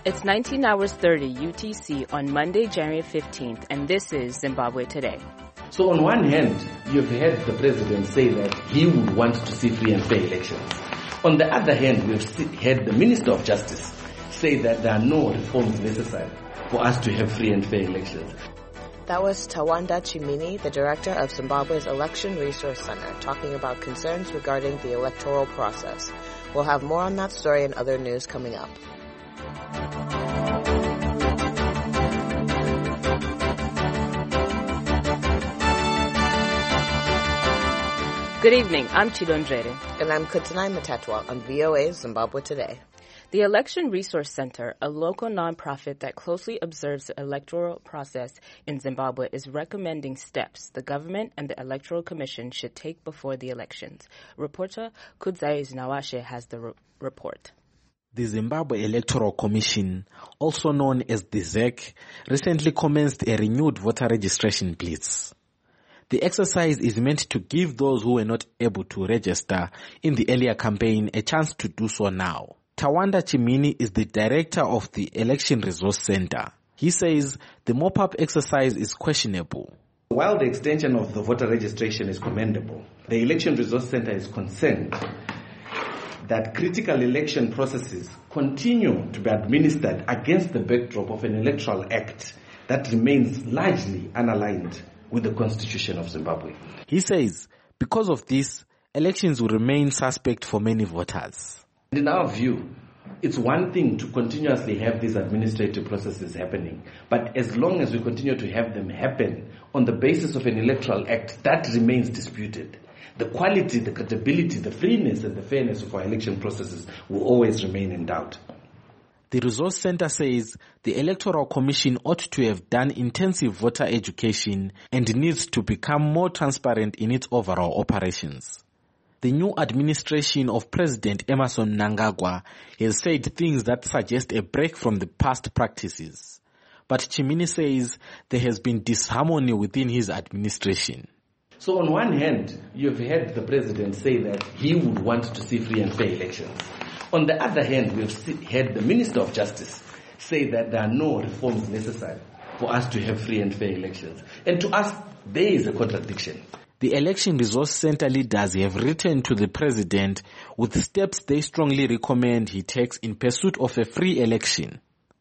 It's 19 hours 30 UTC on Monday, January 15th, and this is Zimbabwe Today. So on one hand, you've heard the president say that he would want to see free and fair elections. On the other hand, we've heard the Minister of Justice say that there are no reforms necessary for us to have free and fair elections. That was Tawanda Chimini, the director of Zimbabwe's Election Resource Center, talking about concerns regarding the electoral process. We'll have more on that story and other news coming up. Good evening, I'm Chidondrere. And I'm Kutanai Matatwa on VOA Zimbabwe Today. The Election Resource Center, a local nonprofit that closely observes the electoral process in Zimbabwe, is recommending steps the government and the Electoral Commission should take before the elections. Reporter Kudzai Nawashe has the report. The Zimbabwe Electoral Commission, also known as the ZEC, recently commenced a renewed voter registration blitz. The exercise is meant to give those who were not able to register in the earlier campaign a chance to do so now. Tawanda Chimini is the director of the Election Resource Center. He says the mop-up exercise is questionable. While the extension of the voter registration is commendable, the Election Resource Center is concerned that critical election processes continue to be administered against the backdrop of an electoral act that remains largely unaligned with the Constitution of Zimbabwe. He says because of this, elections will remain suspect for many voters. In our view, it's one thing to continuously have these administrative processes happening, but as long as we continue to have them happen on the basis of an electoral act, that remains disputed. The quality, the credibility, the freeness and the fairness of our election processes will always remain in doubt. The Resource Center says the Electoral Commission ought to have done intensive voter education and needs to become more transparent in its overall operations. The new administration of President Emmerson Mnangagwa has said things that suggest a break from the past practices. But Chimini says there has been disharmony within his administration. So on one hand, you've heard the president say that he would want to see free and fair elections. On the other hand, we've heard the Minister of Justice say that there are no reforms necessary for us to have free and fair elections. And to us, there is a contradiction. The Election Resource Center leaders have written to the president with steps they strongly recommend he takes in pursuit of a free election.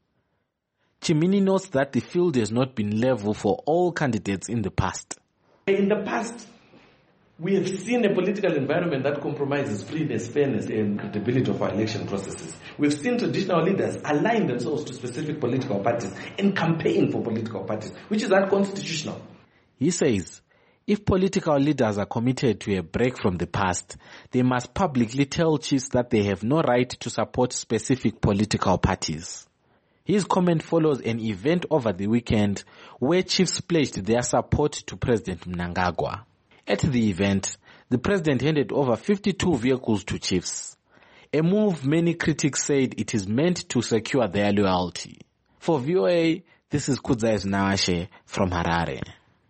Chimini notes that the field has not been level for all candidates in the past. In the past, we have seen a political environment that compromises freeness, fairness, and credibility of our election processes. We've seen traditional leaders align themselves to specific political parties and campaign for political parties, which is unconstitutional. He says, if political leaders are committed to a break from the past, they must publicly tell chiefs that they have no right to support specific political parties. His comment follows an event over the weekend where chiefs pledged their support to President Mnangagwa. At the event, the president handed over 52 vehicles to chiefs, a move many critics said it is meant to secure their loyalty. For VOA, this is Kudzai Nawashe from Harare.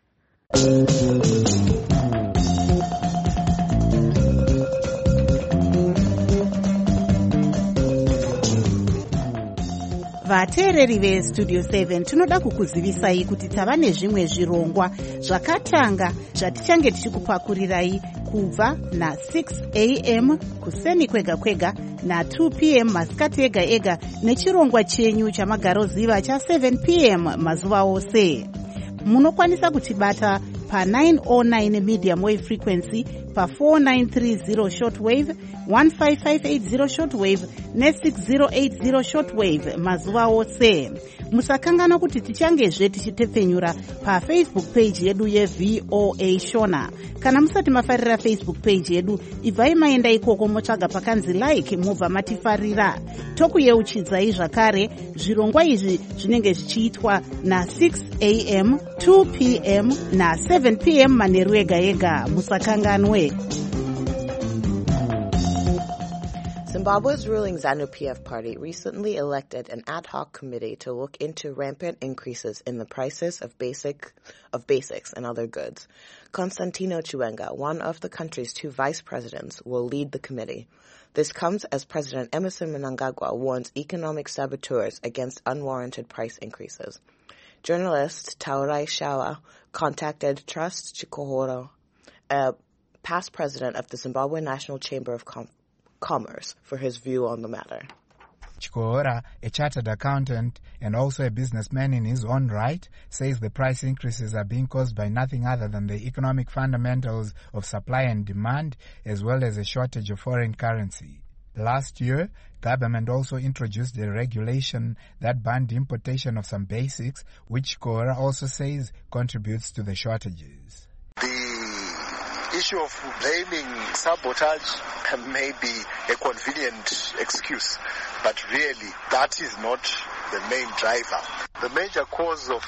Vateereri veStudio 7 tinoda kukuzivisai kuti tava nezvimwe zvirongwa zvakatanga zvatichange tichikupakurirai kubva na6 am kuseni kwega kwega na2 pm masikati ega ega nechirongwa chenyu chamagaroziva cha7 pm mazuva ose. Munokwanisa kutibata pa909 medium wave frequency, pa4930 shortwave, 15580 shortwave ne6080 shortwave mazuva ose. Musakangana kuti tichangezve tichitepfenyura pafacebook page yedu yeVOA Shona. Kana musati mafarira Facebook page yedu, ibvai maenda ikoko motsvaga pakanzi like mubva matifarira. Tokuyeuchidzai zvakare zvirongwa izvi zvinenge zvichiitwa na6 am, 2 pm na7 pm manheru ega ega. Musakanganwe. Zimbabwe's ruling ZANU-PF party recently elected an ad hoc committee to look into rampant increases in the prices of basics and other goods. Constantino Chiwenga, one of the country's 2 vice presidents, will lead the committee. This comes as President Emmerson Mnangagwa warns economic saboteurs against unwarranted price increases. Journalist Taurai Shawa contacted Trust Chikohoro, a past president of the Zimbabwe National Chamber of Commerce, for his view on the matter. Chikohora, a chartered accountant and also a businessman in his own right, says the price increases are being caused by nothing other than the economic fundamentals of supply and demand, as well as a shortage of foreign currency. Last year, government also introduced a regulation that banned importation of some basics, which Chikohora also says contributes to the shortages. The issue of blaming sabotage may be a convenient excuse, but really that is not the main driver. The major cause of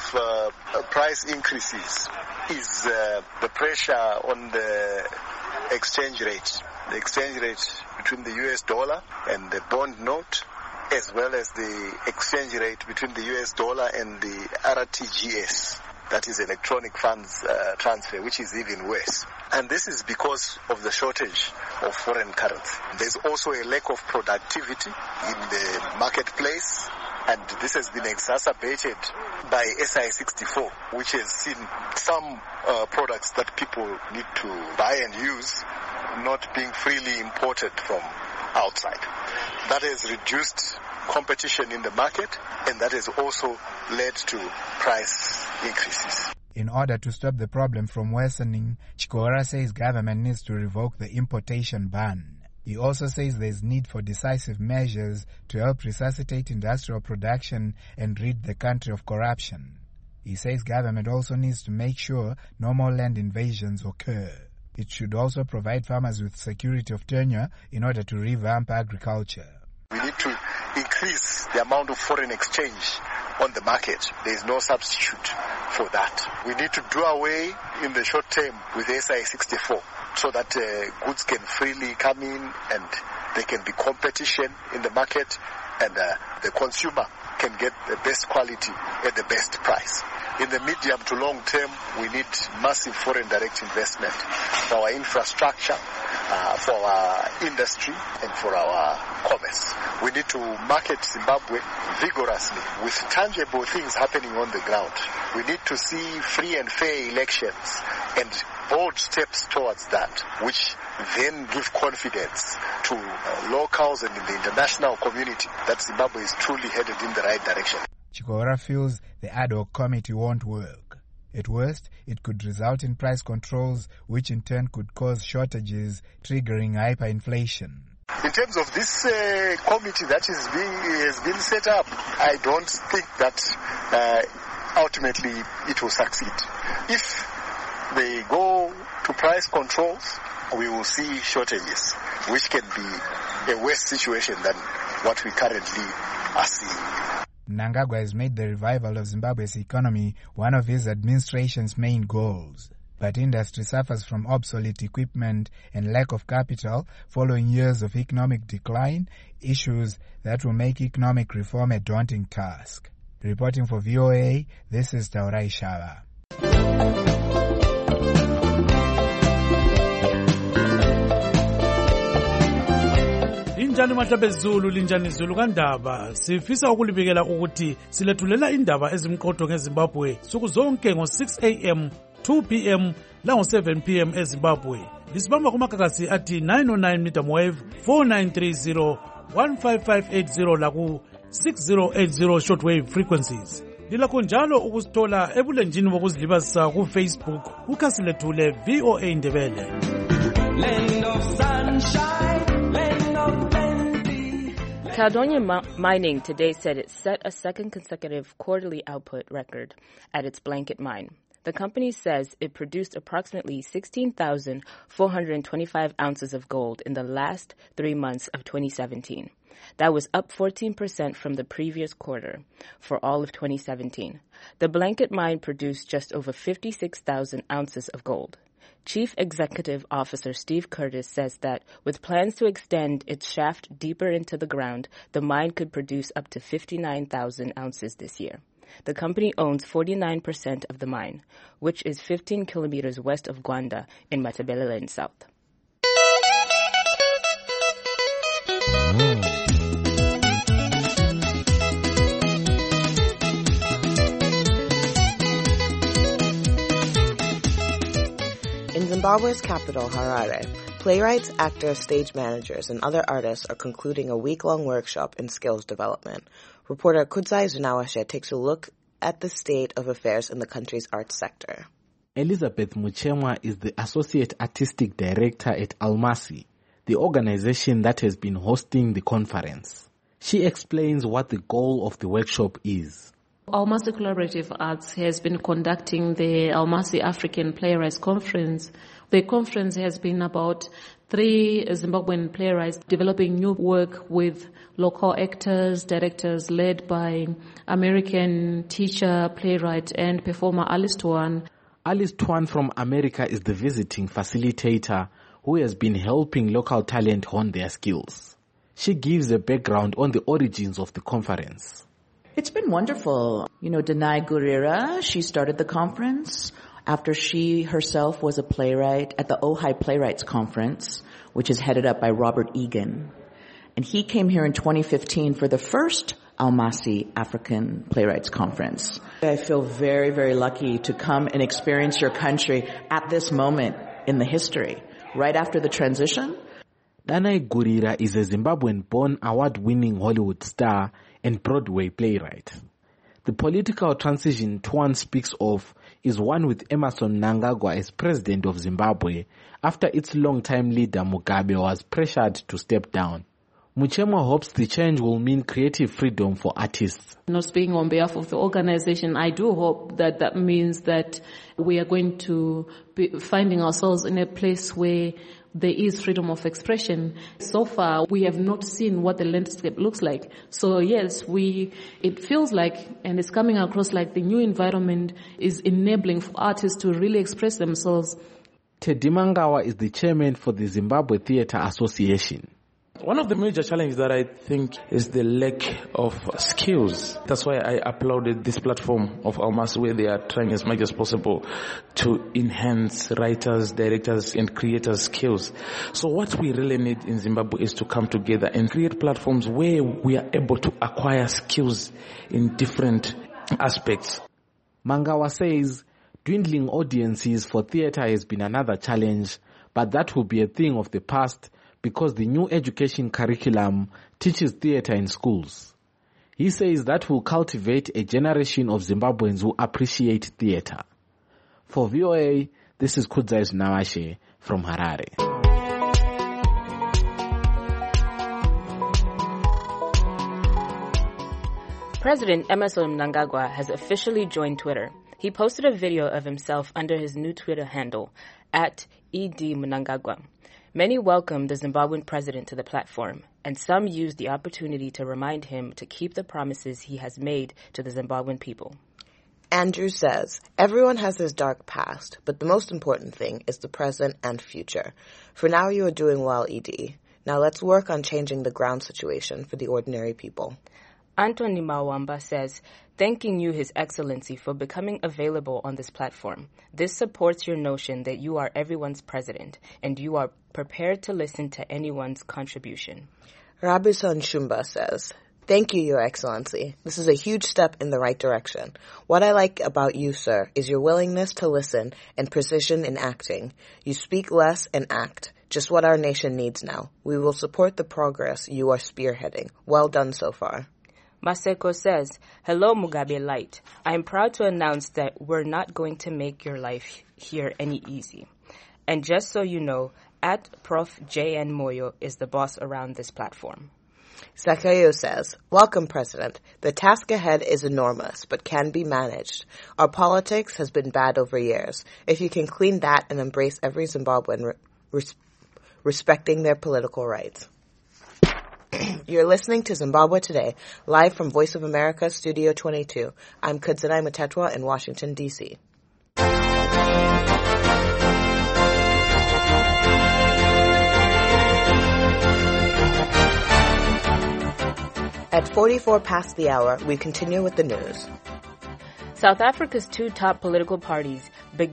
price increases is the pressure on the exchange rate. The exchange rate between the US dollar and the bond note, as well as the exchange rate between the US dollar and the RTGS. That is electronic funds transfer, which is even worse. And this is because of the shortage of foreign currency. There's also a lack of productivity in the marketplace, and this has been exacerbated by SI64, which has seen some products that people need to buy and use not being freely imported from outside. That has reduced competition in the market, and that has also led to price increases. In order to stop the problem from worsening, Chikohora says government needs to revoke the importation ban. He also says there is need for decisive measures to help resuscitate industrial production and rid the country of corruption. He says government also needs to make sure no more land invasions occur. It should also provide farmers with security of tenure in order to revamp agriculture. We need to increase the amount of foreign exchange on the market. There is no substitute for that. We need to do away in the short term with SI64 so that goods can freely come in and there can be competition in the market, and the consumer can get the best quality at the best price. In the medium to long term, we need massive foreign direct investment for our infrastructure, for our industry, and for our commerce. We need to market Zimbabwe vigorously with tangible things happening on the ground. We need to see free and fair elections and bold steps towards that, which then give confidence to locals and in the international community that Zimbabwe is truly headed in the right direction. Chikohora feels the ad hoc committee won't work. At worst, it could result in price controls, which in turn could cause shortages, triggering hyperinflation. In terms of this committee that has been set up, I don't think that ultimately it will succeed. If they go to price controls, we will see shortages, which can be a worse situation than what we currently are seeing. Mnangagwa has made the revival of Zimbabwe's economy one of his administration's main goals. But industry suffers from obsolete equipment and lack of capital following years of economic decline, issues that will make economic reform a daunting task. Reporting for VOA, this is Taurai Shawa. Linjani mahlabezulu linjani zulu kandaba sifisa ukulibikela ukuthi silethulela indaba ezimqotho ngeZimbabwe suku zonke ngo6 am 2 pm la ngo7 pm eZimbabwe lisibamba kumagagasi athi 909 medium wave 4930 15580 la ku 6080 shortwave frequencies. Lilakho njalo ukusithola ebulenjini bokuzilibazisa ku Facebook ukhasi lethu le VOA Indebele. Land of sunshine, land of plenty. Caledonia Mining today said it set a second consecutive quarterly output record at its Blanket mine. The company says it produced approximately 16,425 ounces of gold in the last 3 months of 2017. That was up 14% from the previous quarter for all of 2017. The Blanket mine produced just over 56,000 ounces of gold. Chief Executive Officer Steve Curtis says that with plans to extend its shaft deeper into the ground, the mine could produce up to 59,000 ounces this year. The company owns 49% of the mine, which is 15 kilometers west of Gwanda in Matabeleland South. In Zimbabwe's capital, Harare, playwrights, actors, stage managers, and other artists are concluding a week-long workshop in skills development. Reporter Kudzai Zinawashe takes a look at the state of affairs in the country's arts sector. Elizabeth Muchemwa is the Associate Artistic Director at Almasi, the organization that has been hosting the conference. She explains what the goal of the workshop is. Almasi Collaborative Arts has been conducting the Almasi African Playwrights Conference. The conference has been about 3 Zimbabwean playwrights developing new work with local actors, directors led by American teacher, playwright, and performer Alice Tuan. Alice Tuan from America is the visiting facilitator who has been helping local talent hone their skills. She gives a background on the origins of the conference. It's been wonderful. Danai Gurira, she started the conference after she herself was a playwright at the Ojai Playwrights Conference, which is headed up by Robert Egan. And he came here in 2015 for the first Almasi African Playwrights Conference. I feel very, very lucky to come and experience your country at this moment in the history, right after the transition. Danai Gurira is a Zimbabwean-born award-winning Hollywood star and Broadway playwright. The political transition Tuan speaks of is one with Emmerson Mnangagwa as president of Zimbabwe after its longtime leader Mugabe was pressured to step down. Muchemwa hopes the change will mean creative freedom for artists. Speaking on behalf of the organization, I do hope that means that we are going to be finding ourselves in a place where there is freedom of expression. So far, we have not seen what the landscape looks like. So yes, it feels like, and it's coming across like the new environment is enabling for artists to really express themselves. Teddy Mangawa is the chairman for the Zimbabwe Theatre Association. One of the major challenges that I think is the lack of skills. That's why I applauded this platform of Almasi, where they are trying as much as possible to enhance writers, directors, and creators' skills. So what we really need in Zimbabwe is to come together and create platforms where we are able to acquire skills in different aspects. Mangawa says dwindling audiences for theatre has been another challenge, but that will be a thing of the past because the new education curriculum teaches theatre in schools. He says that will cultivate a generation of Zimbabweans who appreciate theatre. For VOA, this is Kudzai Zinawashe from Harare. President Emmerson Mnangagwa has officially joined Twitter. He posted a video of himself under his new Twitter handle, @ED_Mnangagwa. Many welcomed the Zimbabwean president to the platform, and some used the opportunity to remind him to keep the promises he has made to the Zimbabwean people. Andrew says, everyone has his dark past, but the most important thing is the present and future. For now, you are doing well, ED. Now let's work on changing the ground situation for the ordinary people. Anthony Mawamba says, thanking you, His Excellency, for becoming available on this platform. This supports your notion that you are everyone's president, and you are prepared to listen to anyone's contribution. Rabison Shumba says, thank you, Your Excellency. This is a huge step in the right direction. What I like about you, sir, is your willingness to listen and precision in acting. You speak less and act. Just what our nation needs now. We will support the progress you are spearheading. Well done so far. Maseko says, hello, Mugabe Light. I am proud to announce that we're not going to make your life here any easy. And just so you know, Prof. J.N. Moyo is the boss around this platform. Sakayo says, welcome, President. The task ahead is enormous, but can be managed. Our politics has been bad over years. If you can clean that and embrace every Zimbabwean respecting their political rights. You're listening to Zimbabwe Today, live from Voice of America, Studio 22. I'm Kudzai Mutetwa in Washington, D.C. At 44 past the hour, we continue with the news. South Africa's two top political parties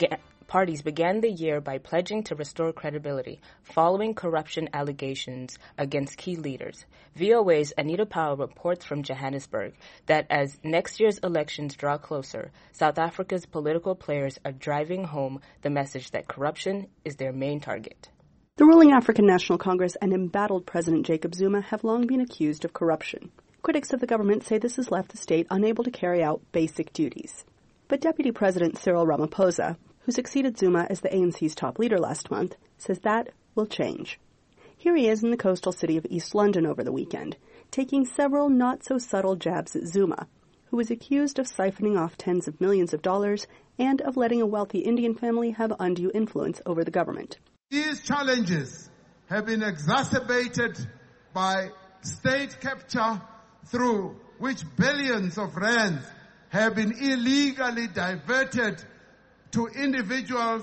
began the year by pledging to restore credibility following corruption allegations against key leaders. VOA's Anita Powell reports from Johannesburg that as next year's elections draw closer, South Africa's political players are driving home the message that corruption is their main target. The ruling African National Congress and embattled President Jacob Zuma have long been accused of corruption. Critics of the government say this has left the state unable to carry out basic duties. But Deputy President Cyril Ramaphosa, who succeeded Zuma as the ANC's top leader last month, says that will change. Here he is in the coastal city of East London over the weekend, taking several not-so-subtle jabs at Zuma, who was accused of siphoning off tens of millions of dollars and of letting a wealthy Indian family have undue influence over the government. These challenges have been exacerbated by state capture, through which billions of rands have been illegally diverted to individuals,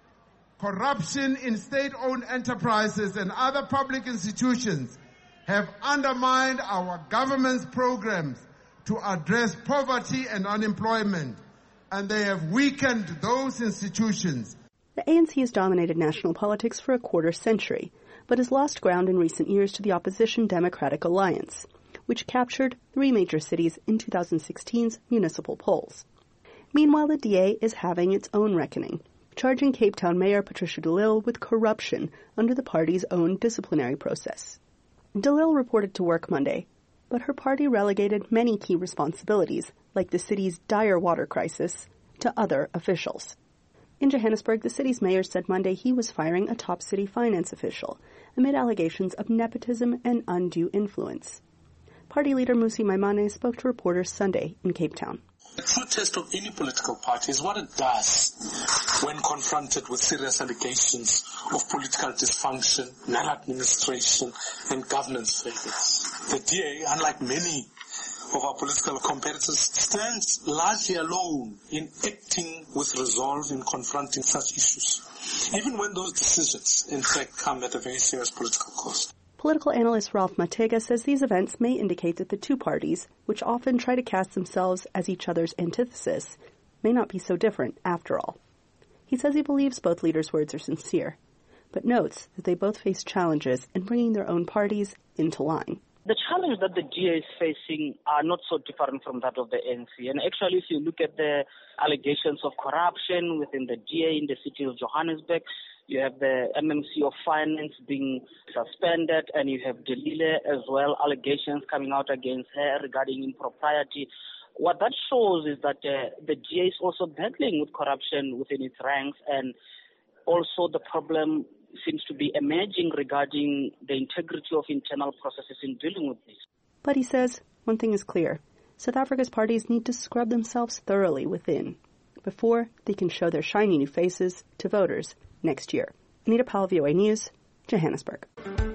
corruption in state-owned enterprises and other public institutions have undermined our government's programs to address poverty and unemployment, and they have weakened those institutions. The ANC has dominated national politics for a quarter century, but has lost ground in recent years to the opposition Democratic Alliance, which captured 3 major cities in 2016's municipal polls. Meanwhile, the DA is having its own reckoning, charging Cape Town Mayor Patricia de Lille with corruption under the party's own disciplinary process. De Lille reported to work Monday, but her party relegated many key responsibilities, like the city's dire water crisis, to other officials. In Johannesburg, the city's mayor said Monday he was firing a top city finance official amid allegations of nepotism and undue influence. Party leader Mmusi Maimane spoke to reporters Sunday in Cape Town. The true test of any political party is what it does when confronted with serious allegations of political dysfunction, maladministration, and governance failures. The DA, unlike many of our political competitors, stands largely alone in acting with resolve in confronting such issues, even when those decisions, in fact, come at a very serious political cost. Political analyst Ralph Matega says these events may indicate that the two parties, which often try to cast themselves as each other's antithesis, may not be so different after all. He says he believes both leaders' words are sincere, but notes that they both face challenges in bringing their own parties into line. The challenge that the DA is facing are not so different from that of the ANC. And actually, if you look at the allegations of corruption within the DA in the city of Johannesburg, you have the MMC of Finance being suspended, and you have de Lille as well, allegations coming out against her regarding impropriety. What that shows is that the DA is also battling with corruption within its ranks, and also the problem seems to be emerging regarding the integrity of internal processes in dealing with this. But he says one thing is clear. South Africa's parties need to scrub themselves thoroughly within before they can show their shiny new faces to voters next year. Anita Powell, VOA News, Johannesburg.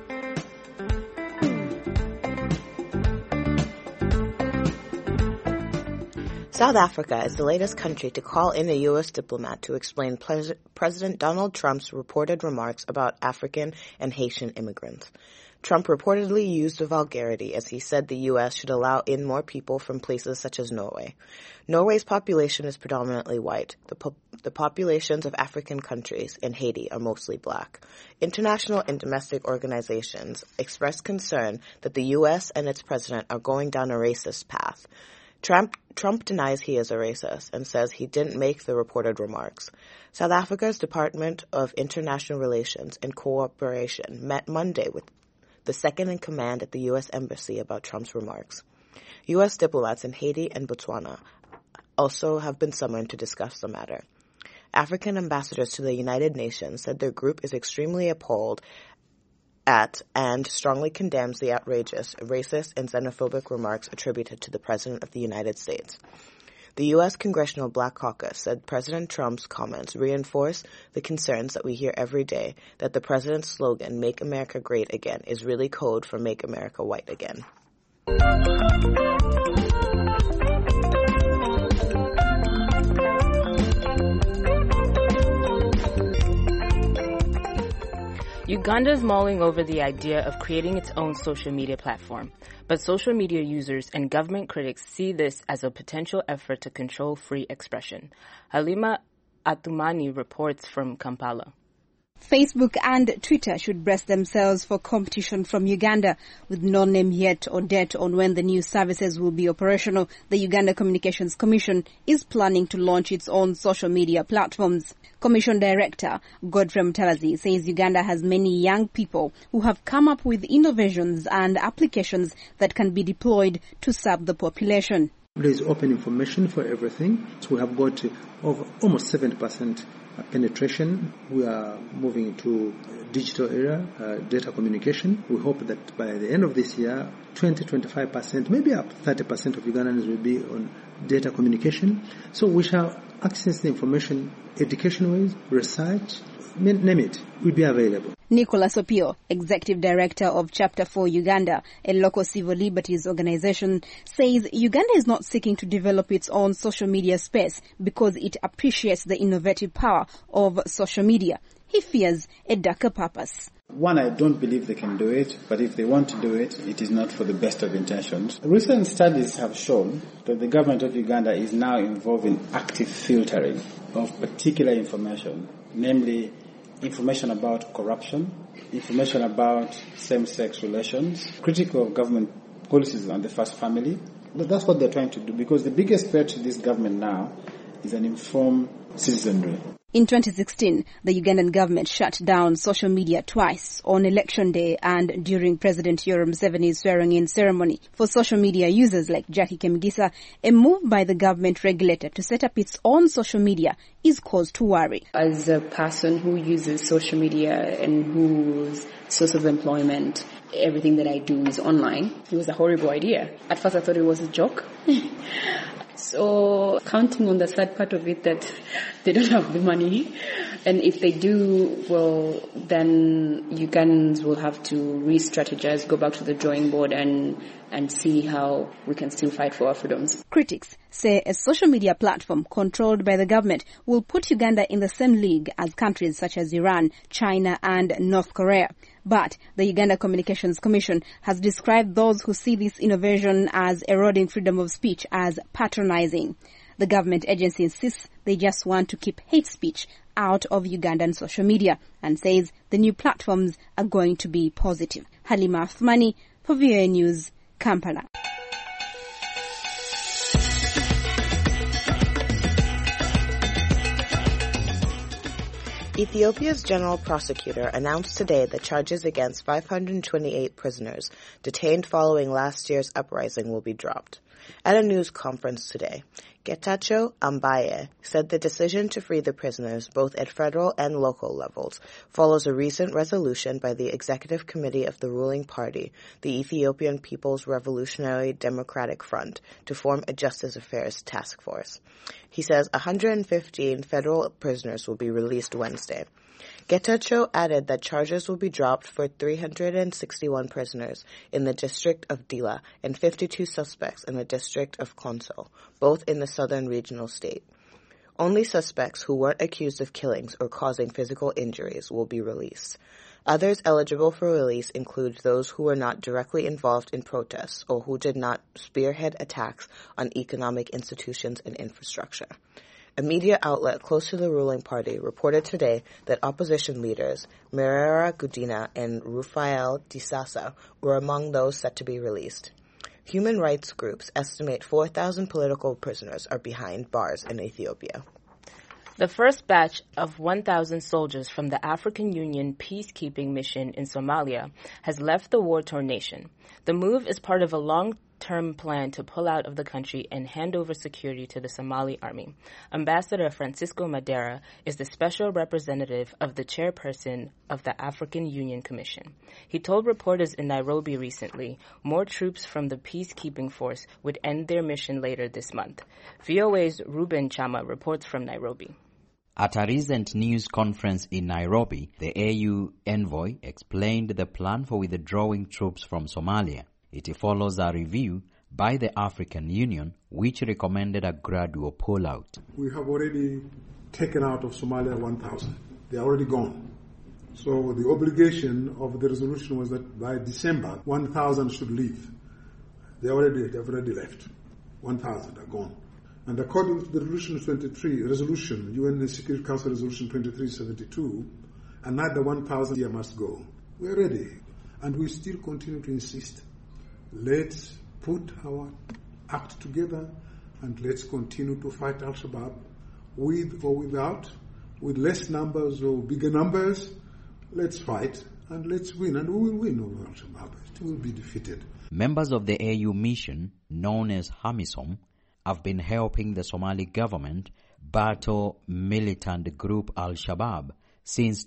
South Africa is the latest country to call in a U.S. diplomat to explain President Donald Trump's reported remarks about African and Haitian immigrants. Trump reportedly used a vulgarity as he said the U.S. should allow in more people from places such as Norway. Norway's population is predominantly white. The populations of African countries and Haiti are mostly black. International and domestic organizations expressed concern that the U.S. and its president are going down a racist path. Trump denies he is a racist and says he didn't make the reported remarks. South Africa's Department of International Relations and Cooperation met Monday with the second-in-command at the U.S. Embassy about Trump's remarks. U.S. diplomats in Haiti and Botswana also have been summoned to discuss the matter. African ambassadors to the United Nations said their group is extremely appalled at and strongly condemns the outrageous, racist, and xenophobic remarks attributed to the President of the United States. The U.S. Congressional Black Caucus said President Trump's comments reinforce the concerns that we hear every day that the President's slogan, Make America Great Again, is really code for Make America White Again. Uganda is mulling over the idea of creating its own social media platform, but social media users and government critics see this as a potential effort to control free expression. Halima Athumani reports from Kampala. Facebook and Twitter should brace themselves for competition from Uganda. With no name yet or date on when the new services will be operational, the Uganda Communications Commission is planning to launch its own social media platforms. Commission Director Godfrey Mutalazi says Uganda has many young people who have come up with innovations and applications that can be deployed to serve the population. There is open information for everything. So we have got over almost 70% penetration. We are moving into digital era, data communication. We hope that by the end of this year, 20-25%, maybe up 30% of Ugandans will be on data communication. So we shall access the information education-wise, research, name it, will be available. Nicholas Opio, Executive Director of Chapter 4 Uganda, a local civil liberties organization, says Uganda is not seeking to develop its own social media space because it appreciates the innovative power of social media. He fears a darker purpose. One, I don't believe they can do it, but if they want to do it, it is not for the best of intentions. Recent studies have shown that the government of Uganda is now involved in active filtering of particular information, namely information about corruption, information about same-sex relations, critical of government policies on the first family. But that's what they're trying to do, because the biggest threat to this government now is an informed citizenry. In 2016, the Ugandan government shut down social media twice, on election day and during President Yoweri Museveni's swearing-in ceremony. For social media users like Jackie Kemgisa, a move by the government regulator to set up its own social media is cause to worry. As a person who uses social media and whose source of employment, everything that I do is online, it was a horrible idea. At first I thought it was a joke. So counting on the sad part of it that they don't have the money, and if they do, well, then Ugandans will have to re-strategize, go back to the drawing board and see how we can still fight for our freedoms. Critics say a social media platform controlled by the government will put Uganda in the same league as countries such as Iran, China and North Korea. But the Uganda Communications Commission has described those who see this innovation as eroding freedom of speech as patronizing. The government agency insists they just want to keep hate speech out of Ugandan social media and says the new platforms are going to be positive. Halima Athumani for VOA News, Kampala. Ethiopia's general prosecutor announced today that charges against 528 prisoners detained following last year's uprising will be dropped. At a news conference today, Getachew Ambaye said the decision to free the prisoners, both at federal and local levels, follows a recent resolution by the Executive Committee of the ruling party, the Ethiopian People's Revolutionary Democratic Front, to form a Justice Affairs task force. He says 115 federal prisoners will be released Wednesday. Getachew added that charges will be dropped for 361 prisoners in the district of Dila and 52 suspects in the district of Konso, both in the southern regional state. Only suspects who weren't accused of killings or causing physical injuries will be released. Others eligible for release include those who were not directly involved in protests or who did not spearhead attacks on economic institutions and infrastructure. A media outlet close to the ruling party reported today that opposition leaders Merera Gudina and Rufael Disasa were among those set to be released. Human rights groups estimate 4,000 political prisoners are behind bars in Ethiopia. The first batch of 1,000 soldiers from the African Union peacekeeping mission in Somalia has left the war-torn nation. The move is part of a long-term plan to pull out of the country and hand over security to the Somali army. Ambassador Francisco Madera is the special representative of the chairperson of the African Union Commission. He told reporters in Nairobi recently more troops from the peacekeeping force would end their mission later this month. VOA's Ruben Chama reports from Nairobi. At a recent news conference in Nairobi, the AU envoy explained the plan for withdrawing troops from Somalia. It follows a review by the African Union, which recommended a gradual pullout. We have already taken out of Somalia 1,000. They are already gone. So the obligation of the resolution was that by December, 1,000 should leave. They've already left. 1,000 are gone. And according to the resolution, UN Security Council Resolution 2372, another 1,000 here must go. We're ready. And we still continue to insist. Let's put our act together and let's continue to fight Al-Shabaab with or without, with less numbers or bigger numbers. Let's fight and let's win, and we will win over Al-Shabaab. It will be defeated. Members of the AU mission, known as HAMISOM, have been helping the Somali government battle militant group Al-Shabaab since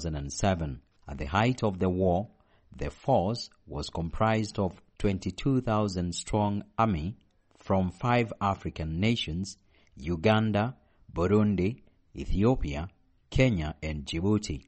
2007. At the height of the war, the force was comprised of 22,000-strong army from 5 African nations, Uganda, Burundi, Ethiopia, Kenya, and Djibouti.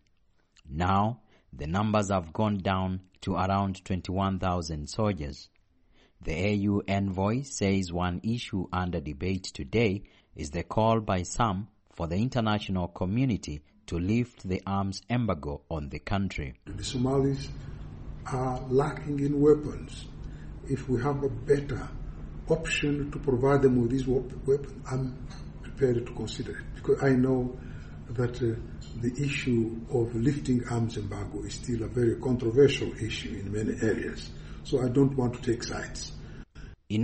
Now, the numbers have gone down to around 21,000 soldiers. The AU envoy says one issue under debate today is the call by some for the international community to lift the arms embargo on the country. The Somalis are lacking in weapons. If we have a better option to provide them with these weapons, I'm prepared to consider it, because I know that the issue of lifting arms embargo is still a very controversial issue in many areas. So I don't want to take sides. In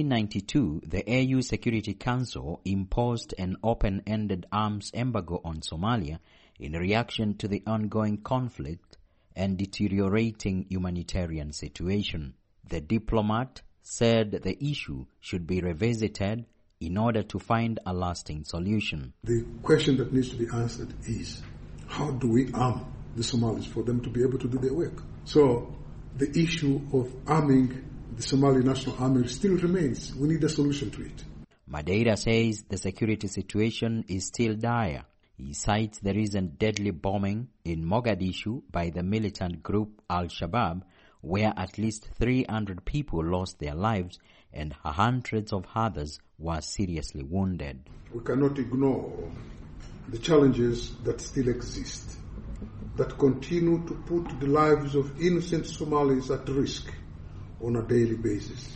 1992, the AU Security Council imposed an open-ended arms embargo on Somalia in reaction to the ongoing conflict and deteriorating humanitarian situation. The diplomat said the issue should be revisited in order to find a lasting solution. The question that needs to be answered is, how do we arm the Somalis for them to be able to do their work? So the issue of arming the Somali National Army still remains. We need a solution to it. Madeira says the security situation is still dire. He cites the recent deadly bombing in Mogadishu by the militant group Al-Shabaab, where at least 300 people lost their lives and hundreds of others were seriously wounded. We cannot ignore the challenges that still exist, that continue to put the lives of innocent Somalis at risk on a daily basis.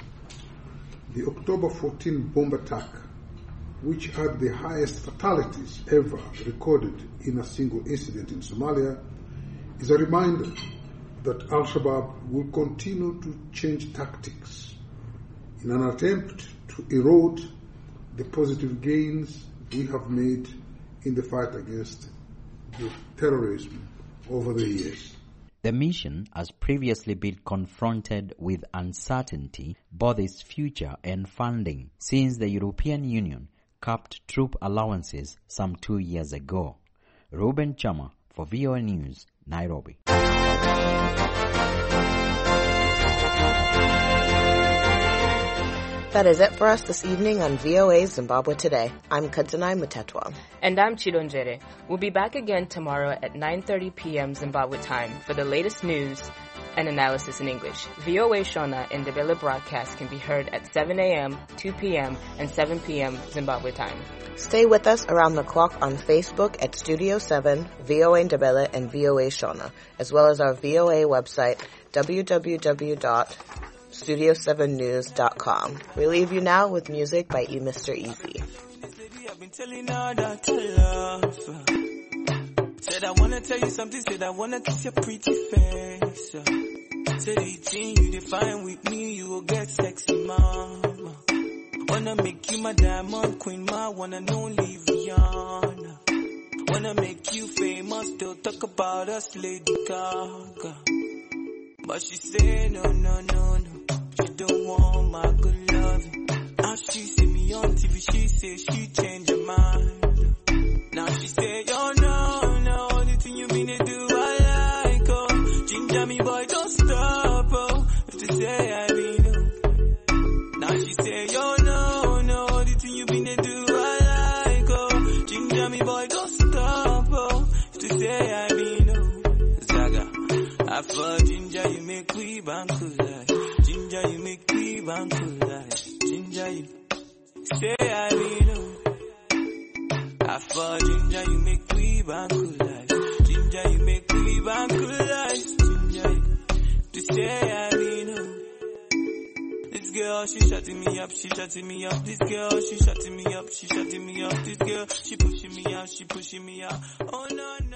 The October 14 bomb attack, which had the highest fatalities ever recorded in a single incident in Somalia, is a reminder that Al-Shabaab will continue to change tactics in an attempt to erode the positive gains we have made in the fight against terrorism over the years. The mission has previously been confronted with uncertainty both its future and funding since the European Union capped troop allowances some 2 years ago. Ruben Chama for VOA News, Nairobi. That is it for us this evening on VOA Zimbabwe Today. I'm Kadzenai Mutetwa. And I'm Chidonjere. We'll be back again tomorrow at 9:30 p.m. Zimbabwe time for the latest news and analysis in English. VOA Shona and Ndebele broadcast can be heard at 7 a.m., 2 p.m., and 7 p.m. Zimbabwe time. Stay with us around the clock on Facebook at Studio 7, VOA Ndebele, and VOA Shona, as well as our VOA website, www.studio7news.com. We leave you now with music by Mr. Easy. Said I wanna tell you something, said I wanna kiss your pretty face. Said 18, you define with me, you will get sexy, mama. Wanna make you my diamond queen, my one and only Rihanna. Wanna make you famous, still talk about us, Lady Gaga. But she said no, no, no, no, she don't want my good loving. Now she see me on TV, she say she changed her mind. Now she say, oh no, no, only thing you mean to do, I like, oh. Ginger me boy, don't stop, oh. If to say I mean, oh. Now she say, oh no, no, only thing you mean to do, I like, oh. Ginger me boy, don't stop, oh. If to say I mean, oh. Zaga, I for ginger, you make we banku like. Ginger, you make we banku like. Ginger, you say I mean, oh. I for ginger, you make we banku like. Ginger, you make we banku. she shutting me up, she shutting me up. This girl, she shutting me up, she shutting me up. This girl, she pushing me out, she pushing me out. Oh no.